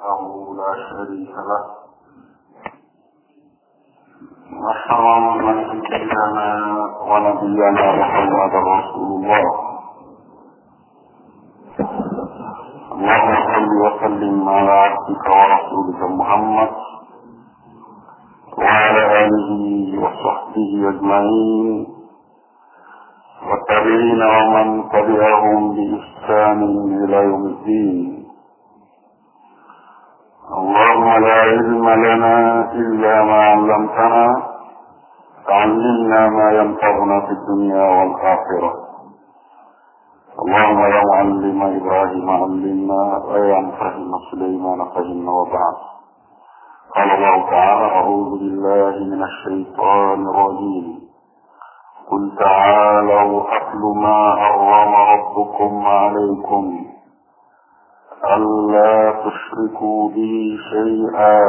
وحده لا شريك له وأشهد أن سيدنا ونبينا محمد رسول الله. اللهم صل وسلم على عبدك ورسولك محمد وعلى آله وصحبه أجمعين والتابعين ومن تبعهم بإحسان إلى يوم الدين. اللهم لا علم لنا إلا ما علمتنا فعلمنا ما ينفعنا في الدنيا والآخرة. اللهم يا معلم إبراهيم علمنا ويا مفهم سليمان فهمنا. وبعد، قال الله تعالى: أعوذ بالله من الشيطان الرجيم. قل تعالوا أتل ما حرم ربكم عليكم ألا تشركوا به شيئا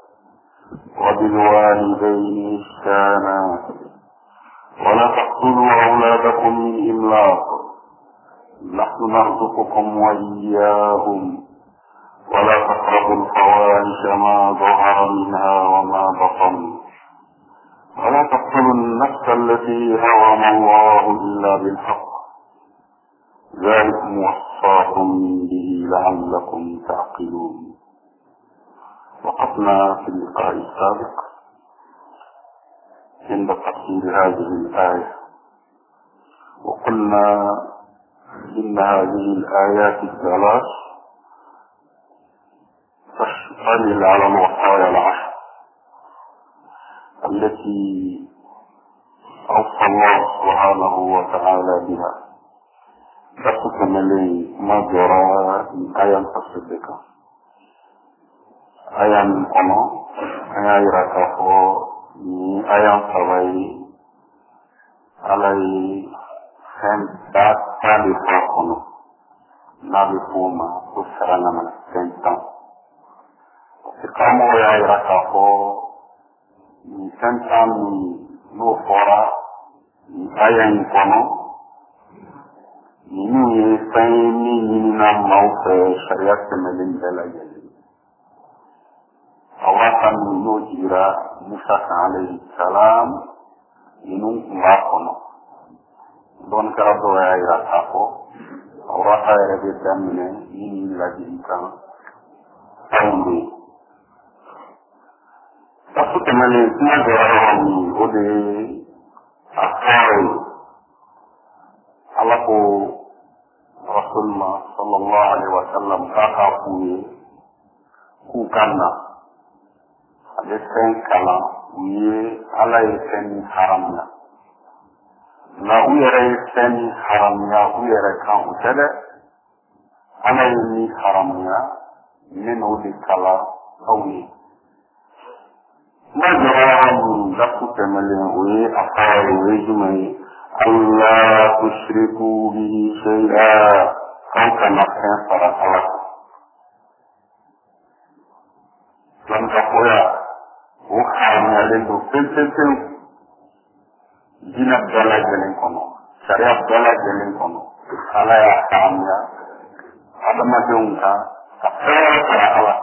وبالوالدين إحسانا ولا تقتلوا أولادكم من إملاق نحن نرزقكم وإياهم ولا تقربوا الفواحش ما ظهر منها وما بطن ولا تقتلوا النفس التي حرم الله إلا بالحق ذلكم وصاكم به لعلكم تعقلون. وقفنا في اللقاء السابق عند تفسير هذه الآية، وقلنا إن هذه الآيات الثلاث تشتمل على الوصايا العشر التي أوصى الله سبحانه وتعالى بها. تستمل ما جرى من آيات تصدق آيات أنا آيات ركفو من آيات سوي علي سنتات تالفاقنا نالفوما وسرنا من سنتان سكامو آيات ركفو من سنتان نوفورا من آيات كنا ini ini mau ke syariat semelin belajar. Awasan menujira Musa alaihi salam inung ngakono. Don karado ya tako. Awak saya berdamne ini lagi kan. Tunggu. Tapi semelin negara ini ode akai. Alaku Rasulullah sallallahu alaihi wasallam kaka kukana ada kala uye alai sen haramna na uyere sen haramna uyere kan usada alai ni haramna min udi kala awi majramu laku temale uye afai uye jumai Allah tusyriku bihi syai'a kau kenaknya para salah dan kapoya ukhanya lendu pil jinak bala jelen kono syariat bala jelen kono salah ya kamnya ada majungka para Allah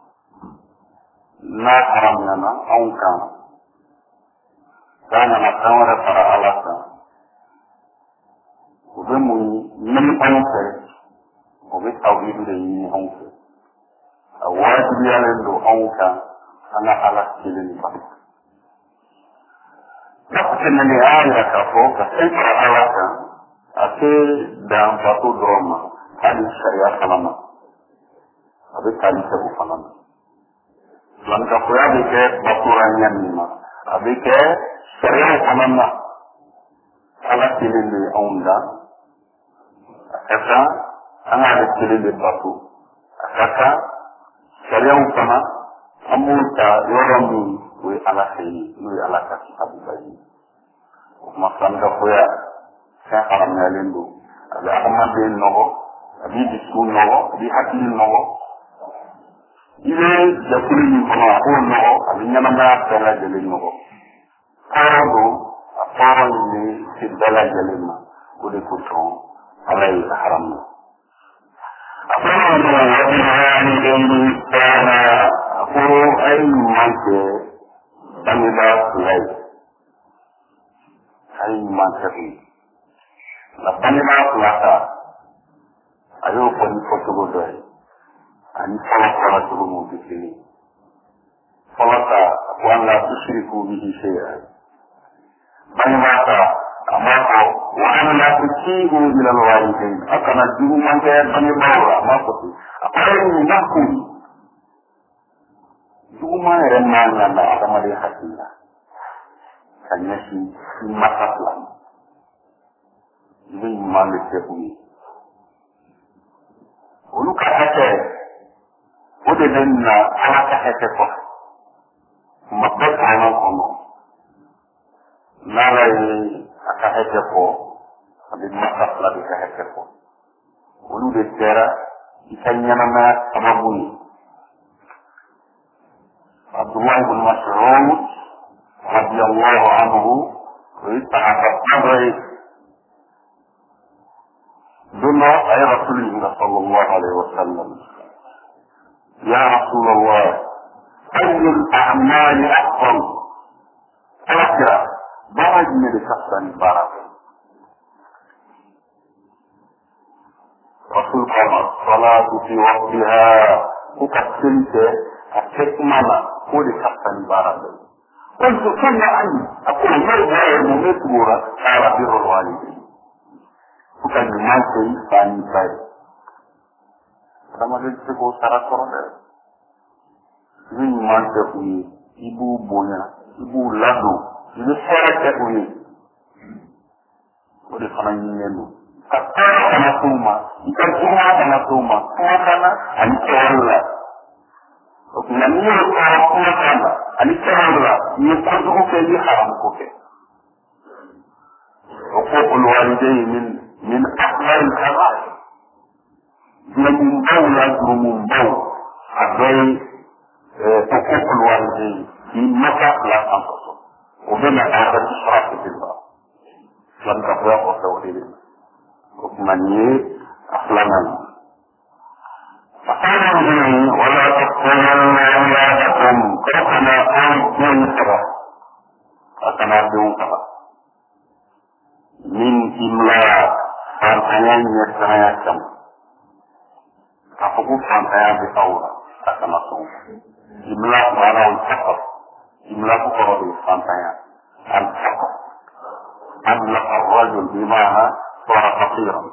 na haramnya na aungka dan na kamera para Allah obe mu nem anse obe tawhidu de ni anse awadi ya lendo anka ana ala kilin ba lakini ni aya ka foka senta alaka ate dan batu drama hadi syariah salama abe kali se ufalama lan ka koya de ke baturanya nima abe ke syariah salama ala kilin de onda kata ana da kilin da batu kata syariah sama amunta yoram we ala sai we ala ka abu bai masan da koya sai haram na lendo ala amma de nogo abi disku nogo abi hakili nogo ile da kuli ni kono ko nogo abi nyama na tala de nogo arabo afara ni sidala jalema ko de ko to عليه حرمنا أفضل من الذين كان ke bangida sulai ay mantafi la bangida sulata ayo pon fotogo doy ani fala tugu mo bikini falata wala tushriku bihi shay'an bangida amako wa an la tusigu ila alwalidain akana jugu manje bangida amako akai nakku Cuma remang anda sama dia hatinya, hanya si masalah. Ini manusia pun. Ulu kata, udah dengar anak kata kok, maksud anak kono. Nalai kata kok, ada masalah di kata kok. Ulu bicara, ikannya nama sama bunyi. عبد الله بن مسعود رضي الله عنه ويتعرف عليه دون أي رسول الله صلى الله عليه وسلم يا رسول الله أي الأعمال أفضل أكثر درج من كفن بارك رسول الله الصلاة في وقتها وكفنت أكثر ko da kafan barada wanto kana an akwai mai da mu ne tura ala birrul walidin kuka ni mai sai sani sai sama da ko sara korode ni man ta ku ibu bonya ibu lado ni sara ta ku ni ko da kana ni ne kana kuma ikan kuma kana kuma kana an tsawalla نمير الطرقون كما الاتهام يقرده في حرام كوكي حقوق الوالدين من أكبر الكبائر من بول عبي حقوق الوالدين في مكة لا تنتصر وبما هذا الإشراك بالله لم تفرق وتوليد حكمانية أحلاما فقال ولا تقتلن أولادكم كما أنتم من إملاق فانتيان يسريكم فقفوا فانتيان بطورة كما أنتم إملاق معناه الفقر إملاق قرب فانتيان الفقر أملق الرجل بمعنى صار فقيرا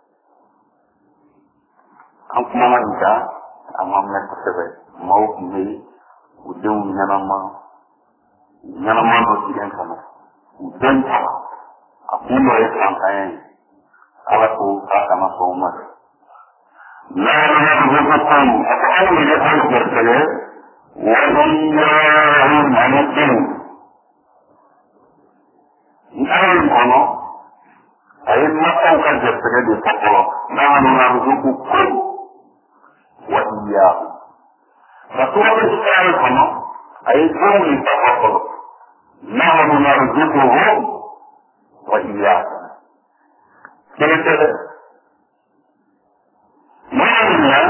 an kuma manta amma mai kusurwa mawuku mai udin yanama no gidan kama udin ta a kuma ya kankayen alako kaka masu umar na yana da hukukan a kawai da ya karkare wani yawon manakin yayin kono a yi makon karkare da sakoro na wani na hukukan وإياه فسورة الشعر كما أي كون تفضل نحن نرزقهم وإياه كيف معنى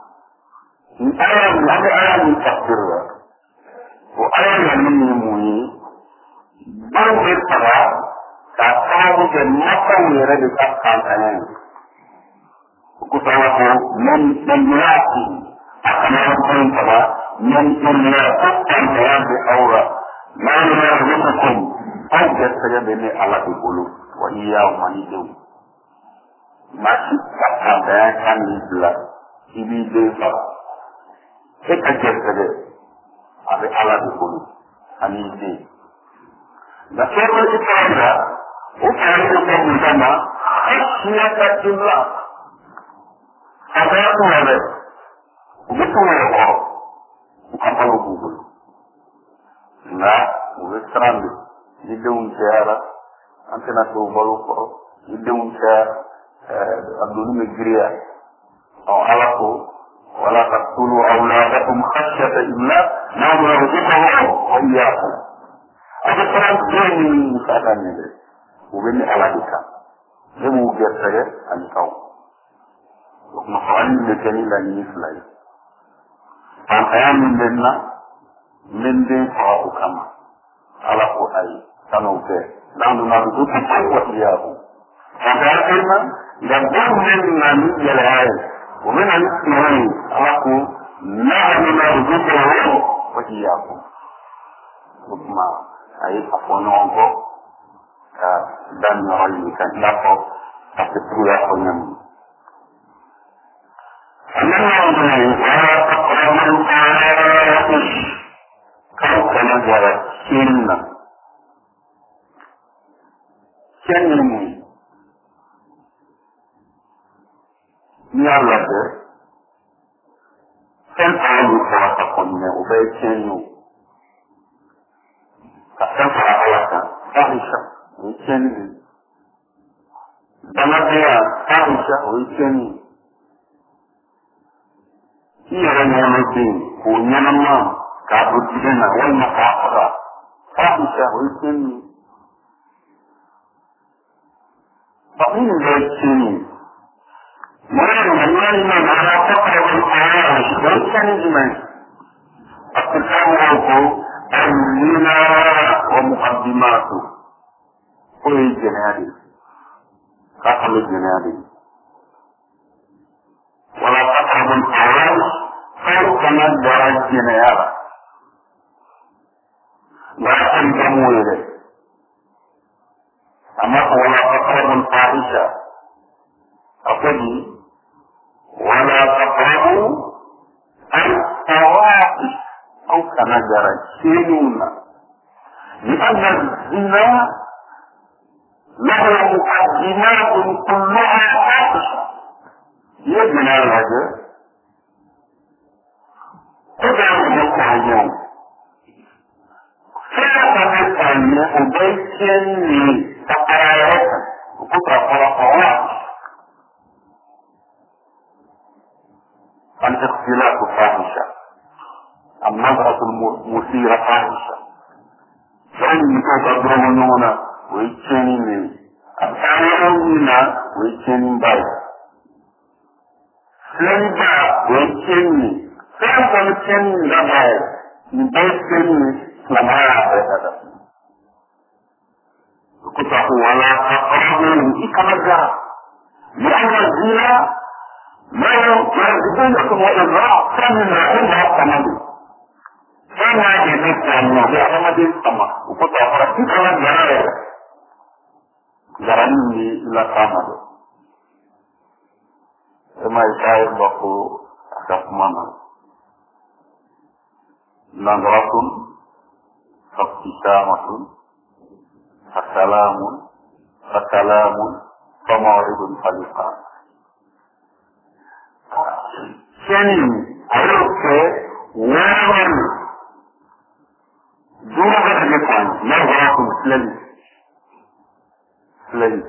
الآية من تفسيرها وآية من يموي بعض الصلاة تعتبر المقام يرد تفسيرها kusawaku menjelati akan orang tua menjelaskan dengan aura mana hukum ada saja bini alat bulu wahia manidu masih ada kan istilah ini desa kita jadi ada alat bulu ini dan kalau kita ada upaya untuk bersama siapa jumlah apa yang ada, betul ya kok, bukan kalau Google. Nah, udah serang di daun cara, antena tuh baru kok, di daun cara, abdul negeri atau alaku, wala taqtulu awladakum khasyata imlaq, nahnu narzuquhum wa iyyakum. Ada serang ini misalkan ini, ubeni aladika, dia mau biar saya anikau. مقالين جميلة مثلي فالحياة من لنا min den fa o kama ala ko ay tanu ke dan na du ko ko iyahu fadaima dan min man yalay wa min al-ismani ala ko na'lamu ma yuzihu wa iyahu kuma ay afono ko dan no kan la ko ta tuya ko nyam كان جرى سنة سنة يلا ده كان عندي فرصة كنا وبيتشنو كان فرصة عائشة ويتشنو بنادية عائشة ويتشنو iya nyamatin ko nyanama ka budina wala faqra fahisha wisin fa'in zaitin mana mana faqra wal fahish dan jiman atqamu amina wa muqaddimatu kulli jinadi qatl jinadi wala taqrabu al-fawahish kama darajina yara la tantamu ile ama wala taqrabu al-fahisha aquli wala taqrabu al-fawahish aw kama darajina لأن الزنا له مقدمات كلها فاحشة يجنى هذا قدر المتعين فلقد أن أبيتني تقرارات وقطع فرقوات الاختلاف فاحشة النظرة المثيرة فاحشة فإن تقدرون ويتشنين الثانيين ويتشنين باي سلبا ويتشنين سلبا ويتشنين باي نبيتشنين سلماء بهذا قطعه ولا تقربوا إكمجا لأن الزنا ما يرزقونكم وإضراء فمن عندها التمدد فما يجب أن يعلم السماء وقطع فرسيك على الجرائر جرائني إلى قامل كما يشاهد بقو أكفمانا نظرة فابتسامة فسلام فموعد فلقاء سنين أيوك ومن دون ذلك نظرة سلالي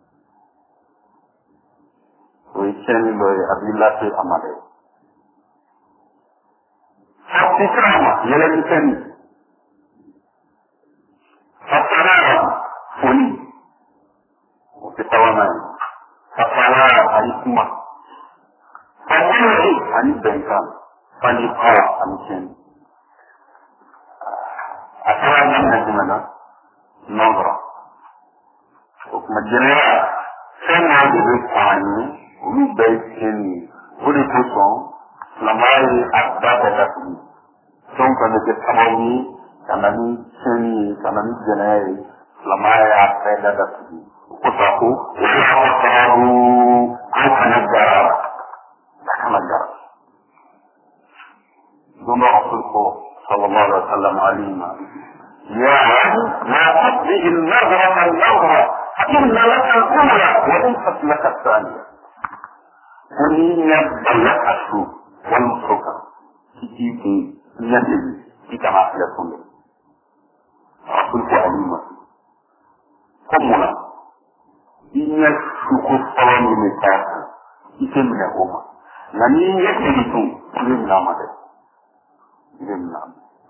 ويشاني لوي أبيلا في أمالي فابتسامة يلبسني فسلام فني وفتوانا فسلام عليكم فني عن البنكان فلقاء عن الشن أترى من نجمنا نظرة وكما جنرى سنة بيتعني ومبيتني ولكسون لما أكبر تكوي ثم كانت تتموني كانني سني كانني جنرى لما أكبر تكوي وكتاكو وكتاكو كنجارة كنجارة ثم رسوله صلى الله عليه وسلم عليما يا عم لا تقضي النظرة فإن لك الأولى وليست لك الثانية قل يبدأ الشوك والمسرقة تجيكي يدل كما يكون رسولك عليما قمنا إن الشوك الصواني متاكا يتمنى هما لن يجلسوا لنا مدى لله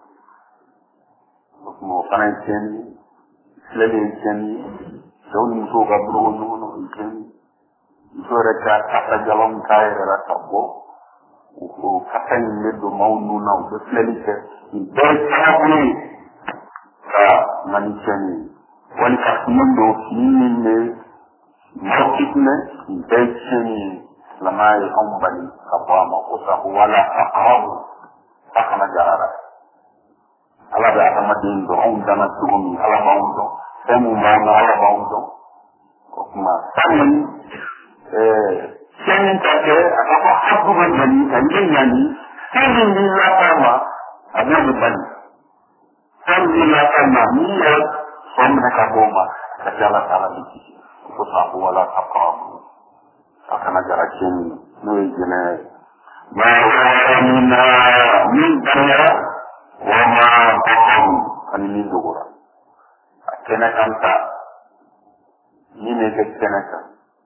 mo fanan ken lele ken don mo ga bro no ken so reka ta jalon kai ra tabo o katan ne do maunu na o flelike in bɛɛ ka manicɛni wali ka mundo fini ne mɔkitne in bɛɛ tiɲɛni lama ye anw bali ka bɔ a ma ko sabu wala aqrabu a kana jarara ala bɛ adamaden dɔn anw dana cogo min ala b'anw dɔn fɛn mun b'an na ala b'anw dɔn o kuma sanni tiɲɛni ka kɛ a ka fɔ habu bɛ ɲani ka ɲɛ ɲani fɛn min b'i lafa ma a b'o de bali fɛn min b'i lafa ma n'i yɛrɛ sɔn minɛ ka bɔ o ma ka kɛ ala ta'ala bɛ kisi ko sabu wala aqrabu a kana jara tiɲɛni n'o ye jɛnɛ ye ma wɛrɛmina min kɛra wa ma bɔn ani min dogora a kɛnɛ kan ta min bɛ kɛ kɛnɛ kan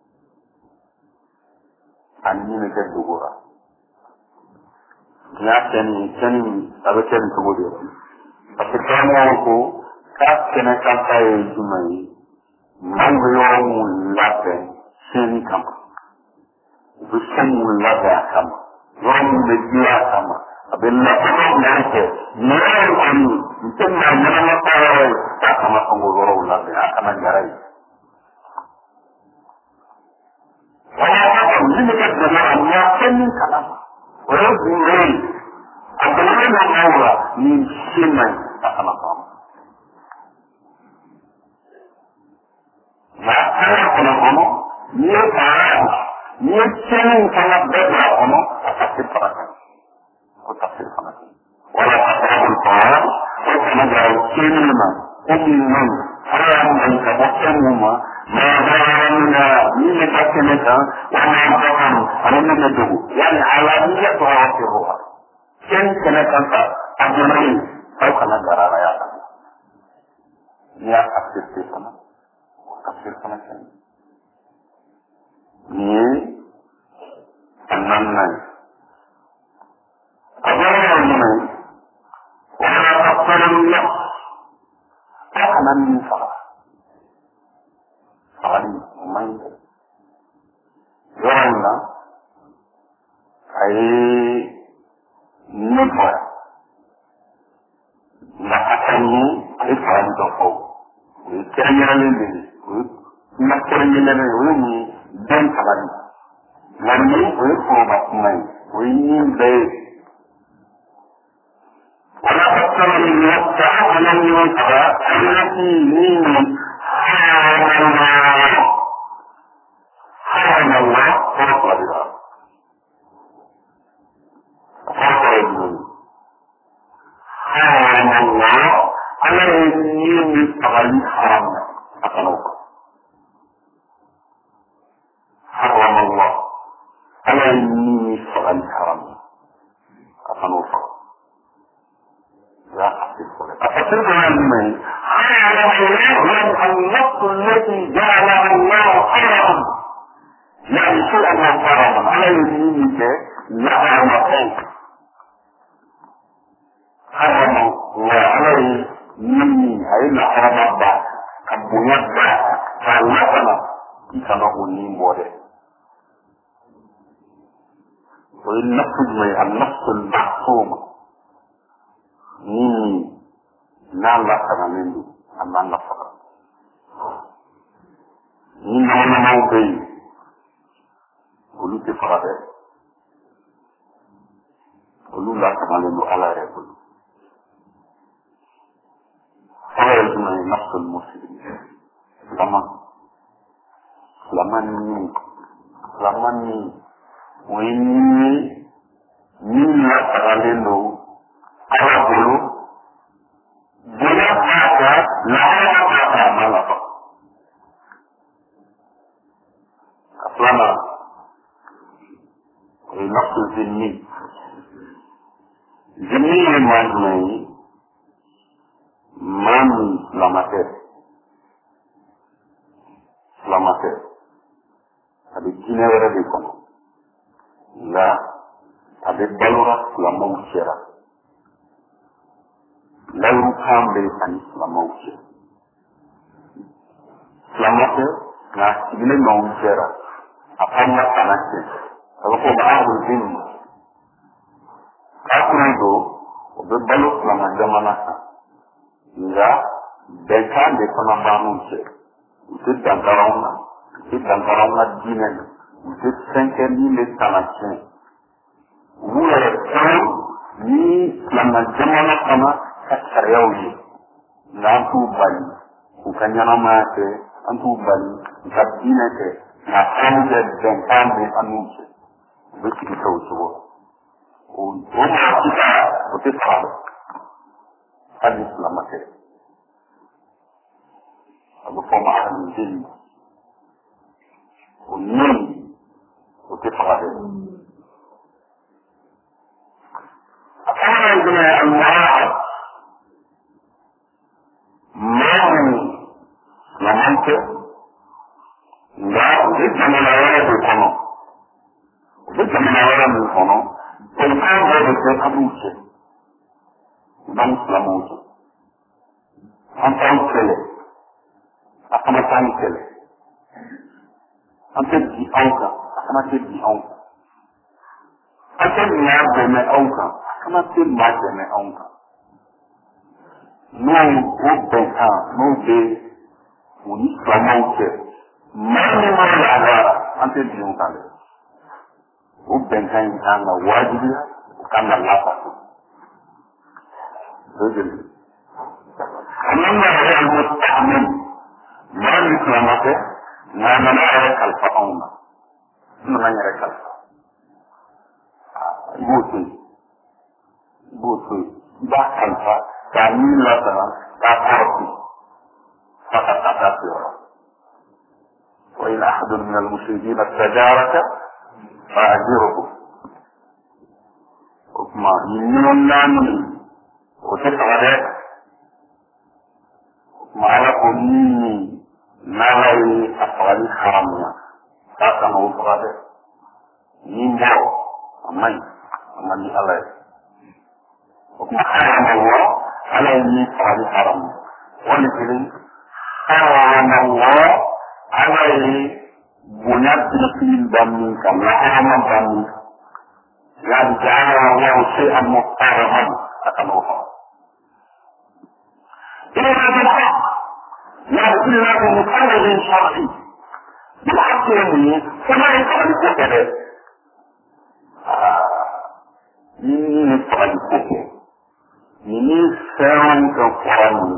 ani min bɛ kɛ dogora n'i y'a kɛnɛ a bɛ kɛ nin cogo de la parce que karamɔgɔw ko k'a kɛnɛ kan ta ye jumɛn ye maaw bɛ yɔrɔ mun labɛn tiɲɛni kama u bɛ fɛn mun labɛn a kama yɔrɔ mun bɛ dilan a kama a bɛ labɛn minɛn kɛ minɛn kɔni n tɛ na ɲɛnama baara ye k'a kama sɔn k'o yɔrɔw labɛn a kana jara ye. Min bɛ kɛ dogora n'i y'a fɛn min kalama o ye bunde ye a dɔgɔnin bɛ maaw la nin se man ɲi a kana sɔn a ma. Nka ala kɔnɔ kɔnɔ n'i ye baara n'i ye tiɲɛni fana bɛɛ bila a kɔnɔ a ka se fara kan o ka se fana kan wala a ka se fara o kana jara tiɲɛni ma o min man ala y'a man ka bɔ fɛn mun ma maa baara min bɛ ka kɛnɛ kan wala a ka ani min bɛ dogo yani ala n'i ye tɔgɔ se o ma tiɲɛni kɛnɛ kan ta a donna yen aw kana jara ala y'a kan n'i y'a accepté fana tafsir fana kɛ nin ye a naaninan ye a bɔra yɔrɔ jumɛn wala ka fɛrɛn la a kana min faga fagali o man ɲi dɛ yɔrɔ in na a ye ne fɔya nka a ka ɲi a ye fagali dɔ fɔ o ye kɛrɛnkɛrɛnlen de ye na kɛrɛnkɛrɛnnen o ye nin bɛn sabali nka ni o ye foroba kuma ye o ye nin bɛɛ ye wala ka sabali na ka ala ɲɔgɔn faga ala ti min haramala kɔrɔ fila de la a kɔrɔ ye jumɛn haramala ala ye min fagali haram a kana o kan حرم الله على يمين فغل حرم أفنوفا لا أحسن فلك أفسر بها المين حرم الله النص التي جعلها الله حرم يعني شيء الله حرم على يمينك لها مقام حرم الله على يمين أين حرم الله أبو يبع فالله كما هو نيم بوده والنفس النفس المحكوم نيني نان لا كما منه أما نفسك نيني وانا موبي قلوا تفرده قلوا لا كما منه على رجل فلا يجب نفس المسلم selama ni ini minyak terlalu ala dulu boleh ada lahan malah selama nafsu zinni mana mami selamat ada jinna wɛrɛ de kɔnɔ nka a bɛ balora silamɛw cɛra layiru kan bɛ ani silamɛw cɛ silamɛ tɛ nka a sigilen b'anw cɛra a kan ka kana cɛ a bɛ fɔ ma ahlu zimma kakurudo o bɛ balo filama jamana kan nka bɛnkan de fana b'an'u cɛ u tɛ dankaraw na u tɛ dankaraw ka diinɛ na u tɛ fɛn kɛ min bɛ tana tiɲɛ u b'u yɛrɛ fɛn ni filama jamana fana ka sariyaw ye nka an t'u bali u ka ɲɛnamaya kɛ an t'u bali u ka diinɛ kɛ nka anw kɛ bɛnkan de an'u cɛ u bɛ sigi kɛ o cogo o maa sisan o tɛ faga hali ni filama tɛ a bɛ fɔ ma alimudeli o ɲɛn o tɛ faga dɛ a fana ye jumɛn ye alimara maa min filaman tɛ nka u bɛ jamana wɛrɛ de kɔnɔ u bɛ jamana wɛrɛ min kɔnɔ bɛnkan dɔ de kɛ an b'u cɛ n'an filamanw cɛ an t'an kɛlɛ a fana t'an kɛlɛ an tɛ bi aw kan a fana tɛ bi aw kan an tɛ maa dɛmɛ aw kan a fana tɛ maa dɛmɛ aw kan n'o o bɛnkan n'o bɛ u ni filamanw cɛ maa min ma lahala an tɛ bi o kan dɛ o bɛnkan in kan ka wajibiya o kan ka labato o de don an'an ka yɛrɛ ko taama maa min filama tɛ nka a nana yɛrɛ kalifa anw na n nana n yɛrɛ kalifa i b'o to yen i b'o to yen i b'a kalifa k'a min lasara k'a kɔrɔsi f'a ka taa taa se yɔrɔ وإن أحد من المشركين استجارك فأجره وكما يمنون وتفعل وكما على قنيني ما لي أفعال حرامنا فأكما وفعل ينبع أمني الله وكما حرم الله على يمين أفعال حرامنا ولكن حرم الله على بنياد نقيل بامنك وحرم بامنك يعني جعل الله شيئا محترما أتنوها إذا هذا الحق يقول له مقرر شرعي بالحق يمين فما يفعل كذا من يفعل كذا من يفعل كفراني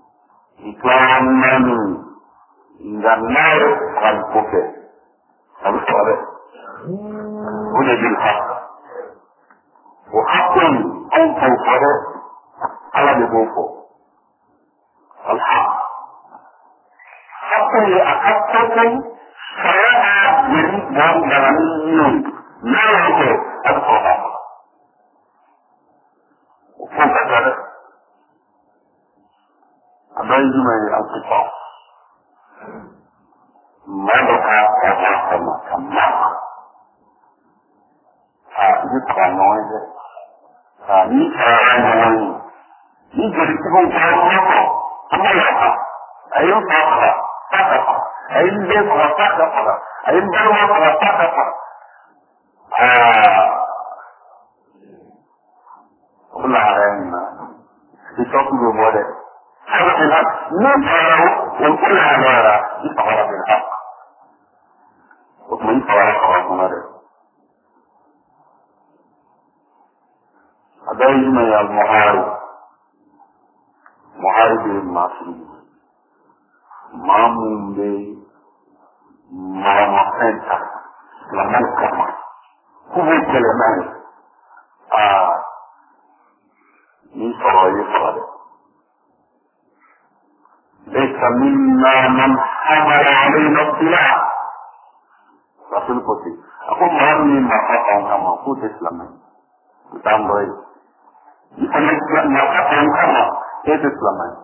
إكرامني إنجنار الكفر الصالح هنا بالحق وحق أو توفر على بوفو الحق حق يأكدكم سواء يريد وانجرانيون ما يجب الصلاة وفوق ذلك أبين من القصاص ماذا أجابنا كما يبقى نوعه يبقى نوعه يجريكم كما أما يبقى أيضا تقف أيضا تقف أيضا تقف قل علينا بشكل مبادئ نفعل ونقول على يفعل بالحق ومن يفعل خلاصنا له هذا يجمع المعارض معارض المعصوم مامون بي مامحنتا لمن كما هو كلمات يفعل ليس منا من حمل علينا الطلاع رسول قصي أقول مهمني ما قطعوا كما قوت إسلامي بتعمل رأي يتنجل ما قطعوا كما قوت إسلامي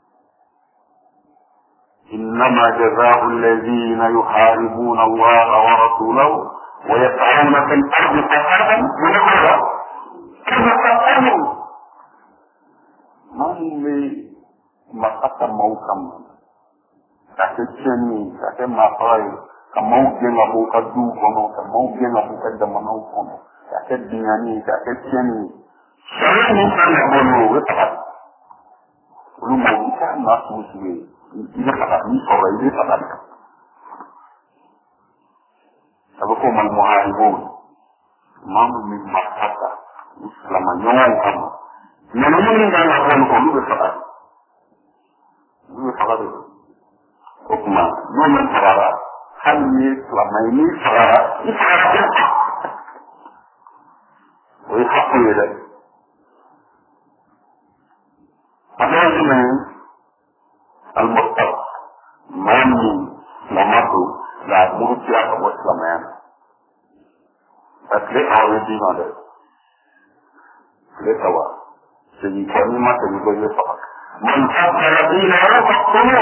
إنما جزاء الذين يحاربون الله ورسوله ويسعون في الأرض فسادا ونقول كما تفعلوا ما هم makasa mau kamu, tak kecini, tak makai, kamu jangan buka du kono, kamu jangan buka damanau kono, tak kedingani, tak kecini, Saya minta nak bolu, tak. Belum bisa masuk sini. Ini tak ni soal ini tak. Tapi kau mahu mamu ni makata Islam nyawa kamu. Nama ni dah nak bolu bersabar. Bersabar. Okma, nama saudara. Hal ini selama ini saudara. Ini saudara. Oh, apa dia? Apa ini? Al-Muqtab. Mami, Lamatu, dan Murutia kamu selama ini. Tapi awal ini ada. Kita tahu. Jadi kami masih boleh faham. Mantap lagi lara takunu.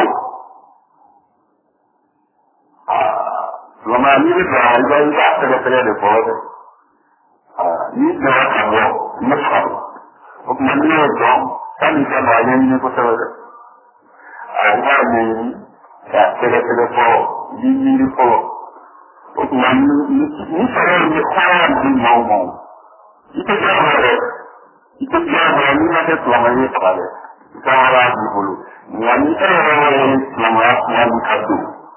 Selama ini berada di atas ada pada. Ini dah kamu mesti. Okey ni orang kami sama ini kita ada. Awal ni ya telefon di polo. Okey ni saya ni kawan di mau. Itu sahaja. Itu sahaja ni ada selama ini pada. Cara di bulu. Wanita selama ini kadu.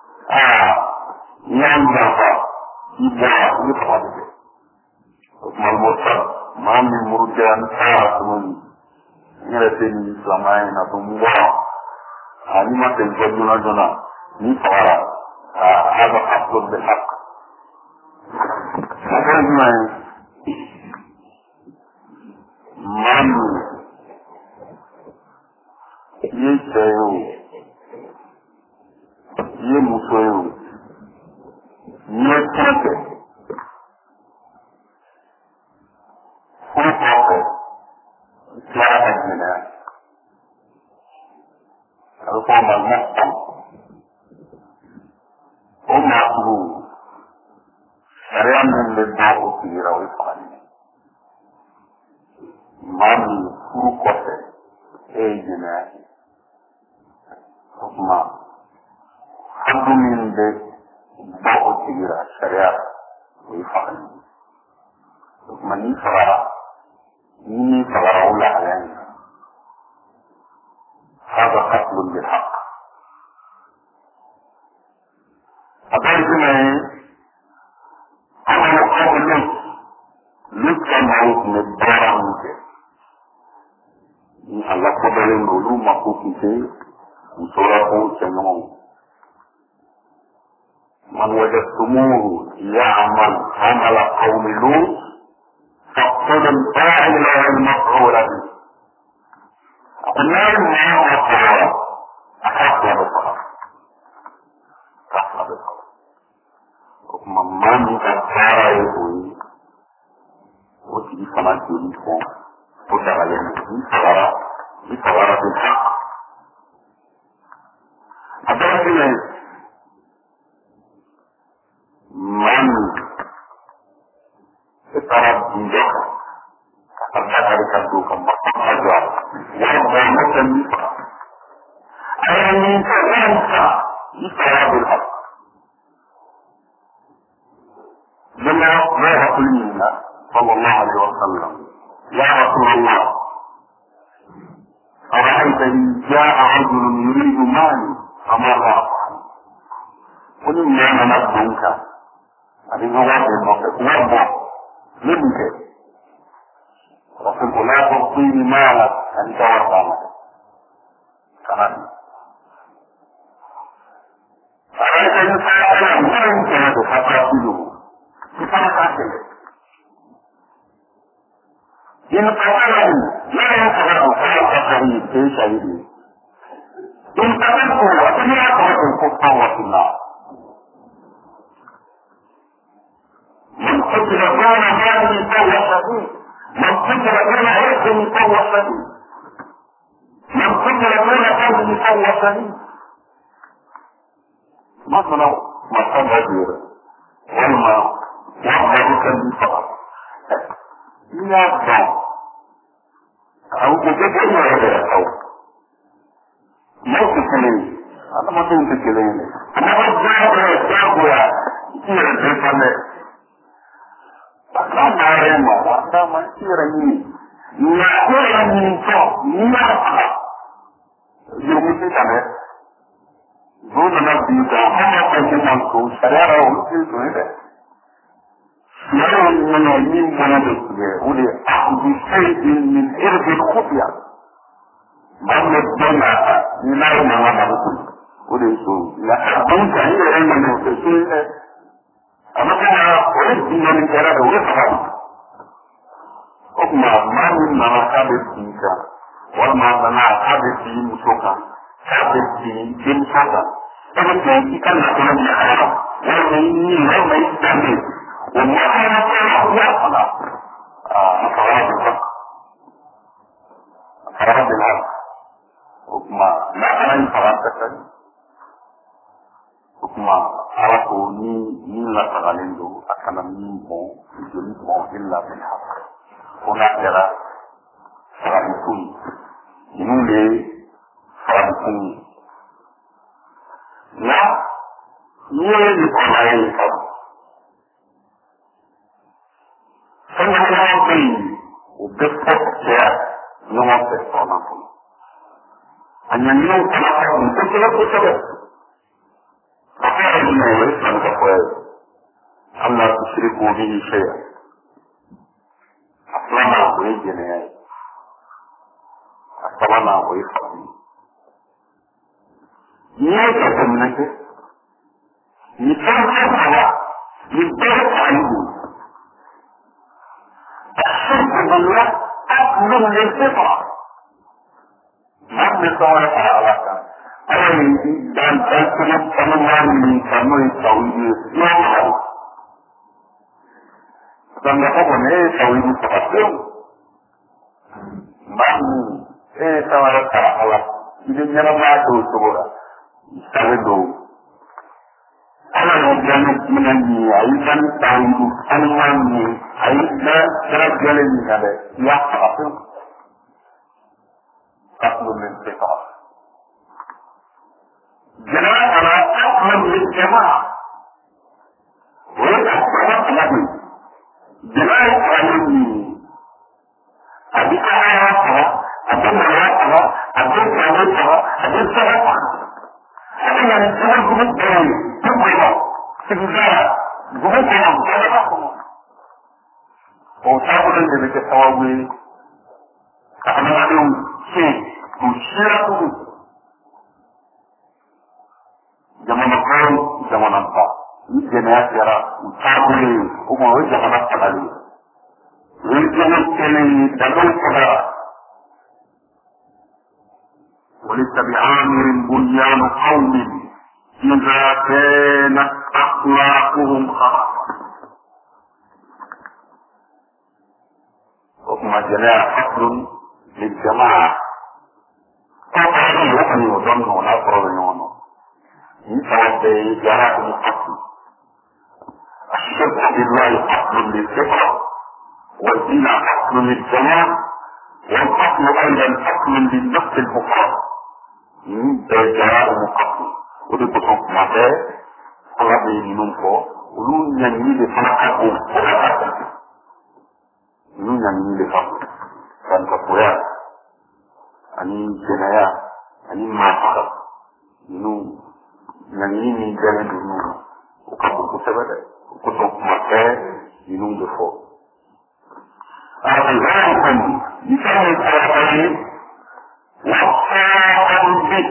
Yang berapa? Ibarat ini pada. Malmotan, mami murujan semua ini ada selama ini atau muak. Ini masih berjuna-juna. Ini suara. Ada hakul berhak. Sekarang mami ini saya, ini musuh, ini kita. Siapa ini? Kalau kau mahu, kau mahu, saya mendengar ukir awal ini. Mami guru kuasa, ini. Kau mahu, aku mendengar ukir saya awal ini. Kau mahu ini saudara ulah yang ada katlun berhak. Apa itu ni? Kalau luka maut nebarang ke, ini Allah kodaleng dulu makhluk kita, surah pun cenderung. Man wajadtumuhu ya'mal amala qaumi Lut فاقتل الفاعل والمفعول به. النار معه الصلاة أحسن بالصلاة. أحسن بالصلاة. ومن كفار يقول وتجي صلاة يريكم وتعلم بصلاة الحق. أبدا من Sekarang tidak terkadang dikandungkan masalah yang bermacam ayat ini terangkat Isra bilhaq dengan Rasulullah sallallahu alaihi wasallam ya Rasulullah أرأيت إن جاء رجل يريد مالي فماذا أفعل قل إنما نبذنك هذه هو الموقف منك وقل لا تعطيني مالك أنت وردامك كمان فأنت يسأل من كانت فتاكله فتاكله إن قتله لا ينتظر فاتقه في شيء إن قتله وإن يقتل الكفار في النار من قتل دون مال فهو شهيد من قتل دون عرض فهو شهيد من قتل دون قلب فهو شهيد مثلا مثلا غير والما وحدك بالفقر يا أو تجد هذا أو ما تكلم أنا ما تكلم أنا أرجع أرجع يا Lama rema, lama sirani. يقول من فوق يقع يوم كده دون نبي تعالى كمان شرارة وكل شيء يوم من اليوم من الدنيا ولي أخذ شيء من إرث الخفية من الدنيا لا ينام ولي شو لا أنت هي من الشيء أما كان أريد من كلام ويفهم أما ما من مراتب فيك وما مراتب في مسوكا في مسوكا فمن كان يكون يعلم ومن يستعمل وما كان يعلم فراد العرب وما لا أنا فراد كتن وما عرفوا ni la tagalindo akana min bon joli bon illa bil haqq ona kera farikun inule farikun na yeye ni kwaye ka sana hapo ubefokea nyoma persona anyanyo kwa mtokela kwa فقال إنه يسلم كفوائد أما تشركوا به شيئا أصلنا ويجني أصلنا ويفعل يجب منك يتنفع يتبرع عنه الشرك بالله أكمل للفطرة ما بصورة على dan penemuan kamu tahu ini semua. Dan apa ni tahu ini seperti mana? Tawar Allah. Ini jangan mahu sebora. Sebelum Allah jangan menangi. Ayat tahu penemuan ni. Ayat jelas jalan ni ada. Ya apa? Aku mencetak. جماعة أنا أقرب للجماعة ويتحقق لهم جماعة علمي أبي أعرفها أبي أعرفها أبي أعرفها أبي أعرفها أنا نتكلم بمثل تبغى تبغى بمثل وتقول إن بتساوي أنا اليوم شيء مشيرة jamana kan jamana ba jena kera utabule kuma wai jamana kadali wai jena kene dalil kada ولتبعامر بنيان قوم إذا كانت أخلاقهم خرافة وكما جناح حقل للجماعة طبعا يحن يظن ونفر يونه يتعدى جراء الحكم الشرك بالله حكم للفطرة والدين حكم للزمان والحكم أيضا حكم للنفس المفرد جراء الحكم ودي بطنك معاه الله بينينكو ولون ينمي لفنحكم ولون ينمي لفنحكم كان كفويا أني جنايا أني ما فقط nangini jana dunu ukabu kusabada kutok maka minum defo al-ghaib misal al-ghaib wa'al bit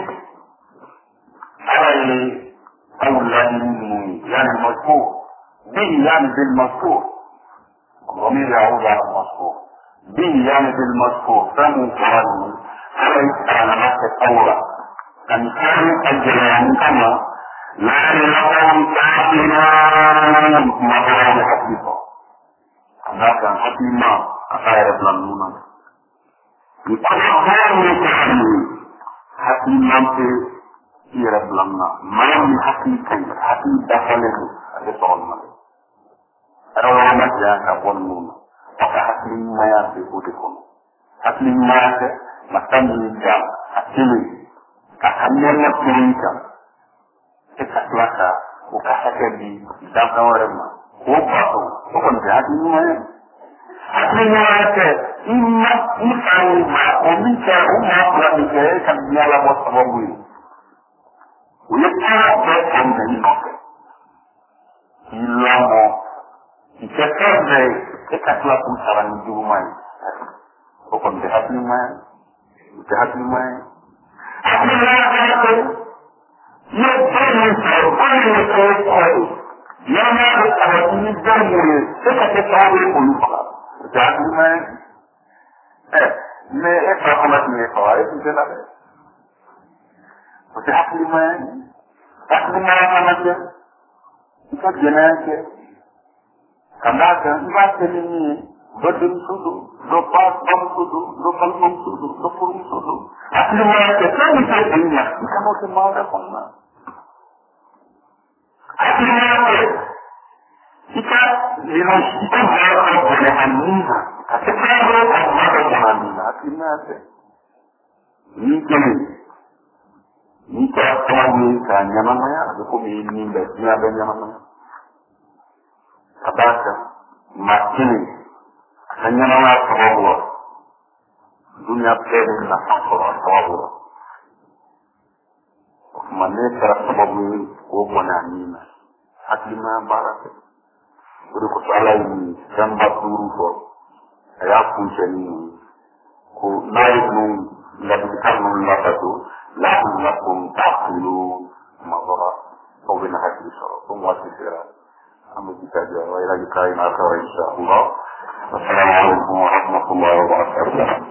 al-awlan yani mazkur bi yani bil mazkur ضمير يعود على المذكور bi yani bil mazkur famu qarani على نفس الأورا أن كان الجيران كما لا يلقون كافرون مقام حقيقة هذا كان حكيما أخير بلنونا يتحقون يتحقون حكيما في إير بلننا ما من حقيقة حقيقة دخله أتصعنا أرونا جاء كبنونا فحكيما يأتيكم حكيما يأتي مكان يجا حكيما كحملنا كريكا كتحلقا وكحكبي داقا ورما وقعوا وقل جاءت نوايا حكيما يأتي ima ifalima omika umakulabike kabyala bwasababwe uyekaabeombeninoke ilamo ikekebe ekatula kumsala nijulumai oko mtehatimai mais essa como é que me fala? Eu não sei nada. Você acha que mãe? Acha que mãe é uma coisa? Isso é genética. Candaka, e vai ser menino. Berdem tudo. Do passo, vamos tudo. Do palmão tudo. Do pulmão tudo. Acha que mãe é que não me faz bem. Fica não se mal da forma. Acha que mãe é que fica, e não fica mal da menina. Até para a menina, aqui nada. Nika kami ka nyamamaya, aku minimba, nyaba nyamamaya. Kabaka, makini, kanyamamaya sababu. Dunia pede na fakora sababu. Maneka sababu kuwa na nina. Hakima baraka. Uri kusala ini, jamba turuko. Ayakunche nini. Ku naik nung, labikan nung lapatu. لعلكم تعقلون مضرا أو بنهاية الإشارة ثم واسفرا أما بتاجة وإلى لقاء آخر إن شاء الله والسلام عليكم ورحمة الله وبركاته